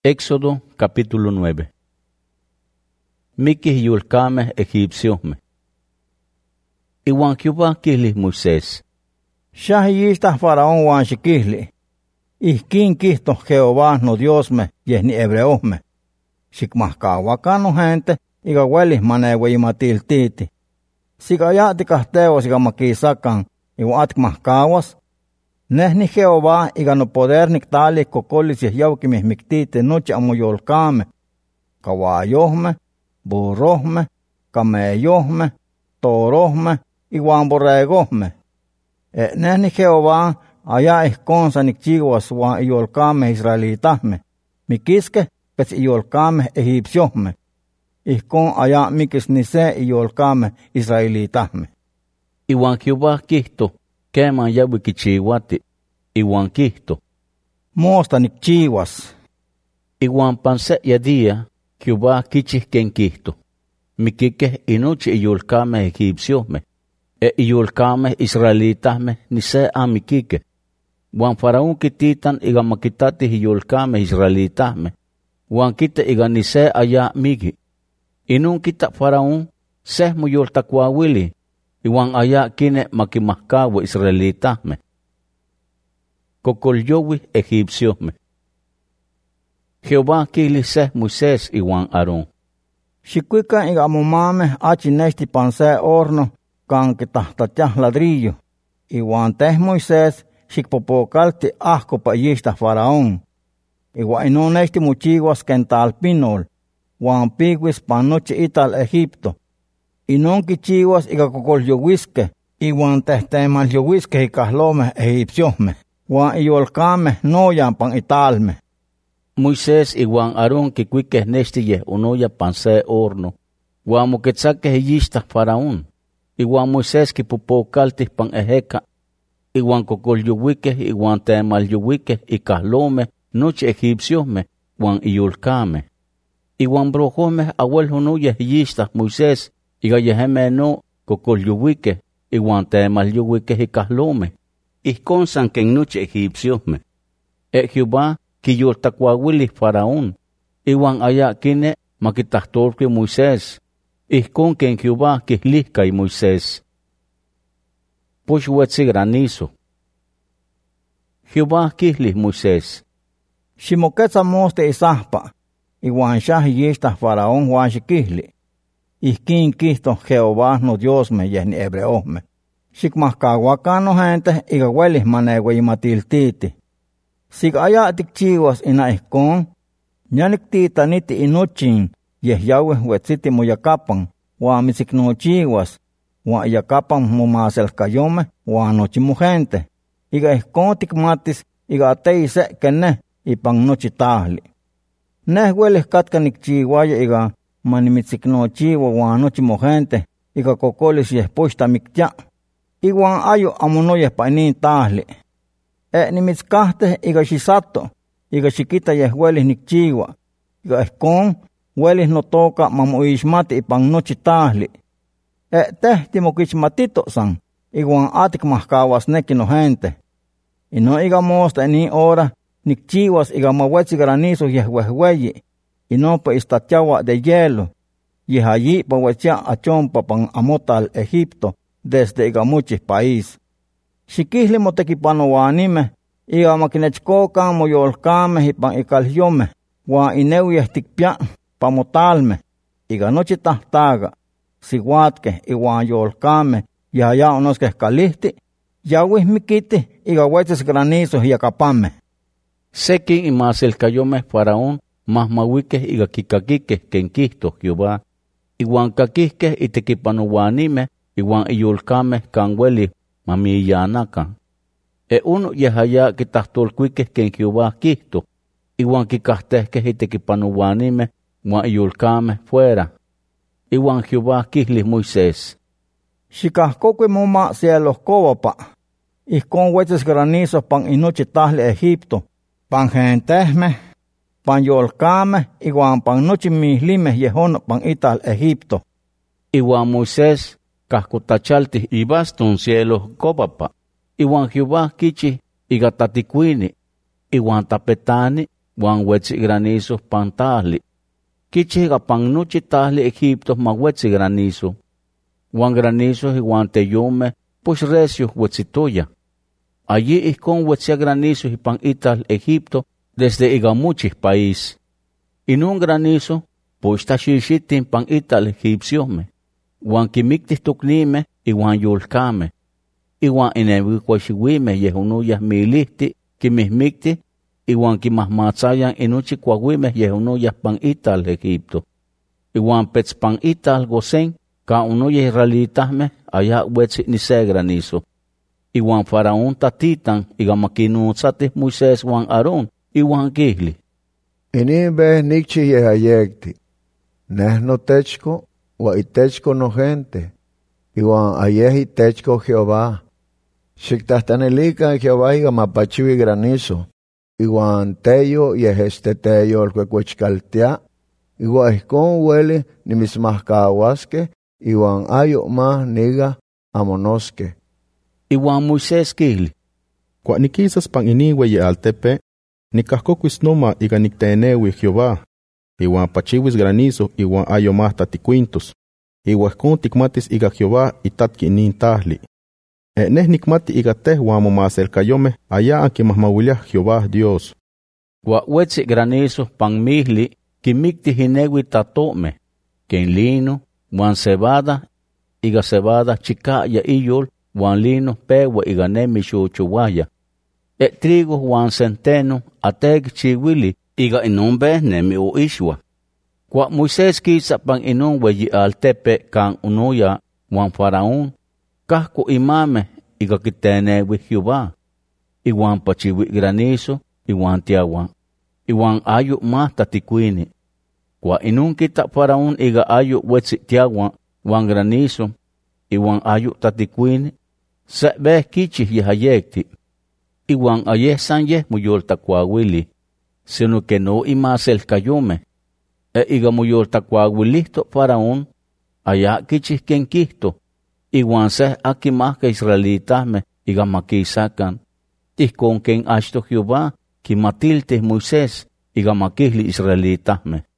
Éxodo capítulo 9. Miquih yulcameh egipciosmeh. Iuan Jehová quilih Moisés: Xahiyistah Faraón uan xiquihli. Ihquin quihtoh Jehová nodiosmeh yeh nihebreosmeh. Xicmahcahuacan nogente iga uelih maneueyimatiltiti. Sicaya ticahtewas iga maquisacan iuan aticmahcawas. Neh ni Jehová iga nopoder nictali cocolis yehyauquimih mictiti nochi amoyolcameh, caballohmeh, burrohmeh, camellohmeh, torohmeh, iuan borregohmeh. Neh ni Jehová aya ihcon san nicchiuas uan iyolcameh israelitahmeh, miquisqueh quetz iyolcameh egipciosmeh. Ihcon aya miquis ni se iyolcameh israelitahmeh. Iuan Jehová quihtoh queman yaui quichiuati, iuan quihtoh: Mosta nicchiuas. Iuan pan se dia, Jehová quichih quen quihtoh: miquiqueh inochi iyolcameh egipciosmeh, iyolcameh israelitahmeh ni se amiquiqueh. Uan Faraón quititan iga maquitatih iyolcameh israelitahmeh, uan quita iga ni se aya migi. Inon quita Faraón seh moyoltacuauili, iuan aya quine maquimahcaua israelitahmeh. Cocolyouih egipciosmeh. Jehová quilih seh Moisés iuan Aarón: Xicuican iga momameh achi nexti pan se horno can quitahtatiah ladrillo. Iuan teh Moisés xicpopocalti ahco pa yistah Faraón. Iuan inon nexti mochiuas quen talpinol, uan piuis pan nochi ital Egipto. Inon quichiuas iga cocolyouisqueh, iuan tehtemalyouisqueh icahlomeh egipciosmeh, uan iyolcameh noyan pan italmeh. Moisés iuan Aarón quicuiqueh nexti yeh onoya pan se horno, uan moquetzaqueh iyistah Faraón, iuan Moisés quipopocaltih pan ejeca, iuan cocolyouiqueh iuan temalyouiqueh icahlomeh nochi egipciosmeh uan iyolcameh. Iuan brujomeh auel onoyeh iyistah Moisés iga yehemeh no cocolyouiqueh iuan temalyouiqueh icahlomeh, ihcon san quen nochi egipciosmeh. Jehová quiyoltacuauilih Faraón, iuan aya quine maquitahtolqui Moisés, ihcon quen Jehová quihlihca Moisés. Poxuetzi granizo. Jehová quihlih Moisés: Ximoquetza moste isahpa, iuan xahiyistah Faraón uan xiquihli. Ihquin quihtoh Jehová nodiosmeh yeh nihebreosmeh. Xicmahcahuacan nogente iga uelih maneueyimatiltiti. Sicaya ticchiuas ina ihcon, ya nictitaniti inochin yeh yaueh huetziti moyacapan, uan mitzicnochiuas, uan iyacapan momaselcayomeh uan nochi mogente. Iga ihcon ticmatis iga tei se queneh ipan nochi tahli. Neh uelih catca nicchiuaya iga manimitzicnochiua uan nochi mogente iga cocolis yeh poxta mictia, iuan ayo amo noyeh pa inin tahli. Nimitzcahteh iga xisato, iga xiquita yeh uelih nicchiua, iga ihcon uelih notoca mamoixmati ipan nochi tahli. Teh timoquixmatito san, iuan aticmahcauasnequi nogente. Inon iga mosta inin hora nicchiuas iga mauetzi granizo yeh uehueyi, inon pa istatiaua de hielo, yeh allí pa uetzia achompa pan amotal Egipto desde iga mochih país. Xiquihli motequipanouanimeh iga maquinechcocan moyolcameh ipan icalyomeh, uan ineuieh ticpia pa motalmeh, iga nochi tahtaga, siuatqueh iuan yolcameh yaya onosqueh calihti, yauih miquitih iga uetzis granizo yacapameh. Sequin imaselcayomeh Faraón mahmauiqueh iga quicaquiqueh quen quihtoh Jehová, iuan caquihqueh itequipanouanimeh iuan iyolcameh can uelih mamiyanacan. Uno yeh aya quitahtolcuiqueh quen Jehová quihtoh, iuan quicahtehqueh itequipanouanimeh uan iyolcameh fuera. Iuan Jehová quihlih Moisés: Xicahcocui moma cielohcouapa, ihcon uetzis granizo pan inochi tahli Egipto, pan gentehmeh, pan yolcameh, iuan pan nochi mihlimeh yehon pan ital Egipto. Iuan Moisés cahcotachaltih ibaston cielohcouapa, iuan Jehová quichih iga taticuini, iuan tapetani, Juan wetzi granizo pan tahli. Kichiga pan nochi tahli Egipto ma wetzi granizo. Juan granizo Juan teyome pues recio wetzitoya. Allí ihkon wetzia granizo pan ital Egipto desde igamuchis país. Inun granizo pues tashishitin pan ital egipciome. Juan kimiktis tuknime Juan yulkame. Juan inewikwashiwime yehunuyas milihti kimihmikti Juan kimahmatzayan inuchi kwawime yehunuyas pan ital Egipto. Juan pets pan ital Gosén ka unuya israelitahme allá wetzi nise granizo. Juan faraón tatitan igamakinutzatis Moisés Juan Aarón Juan kihli. Inin beh nikchi yehayekti. Nehno techko wa itechko no gente. Juan ayeh itechko Jehová. Xiktahtanelika Jehová igamapachiwi granizo. Juan teyo yehesteteyo alcuecuechkaltia. Juan ihkon weli nimismahkawaske. Juan ayo ma niga amonoske. Juan Moisés kihli. Kwa nikisas pan iniwe ye altepe, nikahkokuis noma iga niktenewi Jehová. Juan pachiwis granizo Juan ayo ma tatiquintos. Juan ihkon tikmatis iga Jehová itatki inin tahli. Neh nikmati iga teh Juan momaselkayome allá akimahmawiliah Jehová Dios. Kwa wetzi granizo pan mihli kimikti hinewi tatome, ken lino, Juan cebada, iga cebada chikaya iyol, Juan lino pewa iga nemi xuchuwaya. Trigo Juan centeno ateg chiwili iga inumbe nemi uishwa. Kwa Moisés kisa pan inun weyi altepe kan unuya Juan faraón, kahko imame iga kitenewi Jehová. Juan pachiwi granizo, Juan tiawan. Juan ayo ma tatiquini. Kwa inun kita faraón iga ayo wetzi tiawan Juan granizo, Juan ayo tatiquini, sebeh kichih yehayekti. Juan ayeh san yeh muyoltakuawili, sino que no imaselkayome. Iga muyoltakuawilihto faraón, allá kichih ken kihto, Juan seh akimahka israelitahme iga makisakan, ihkon ken ashto Jehová kimatiltih Moisés iga makihli israelitahme.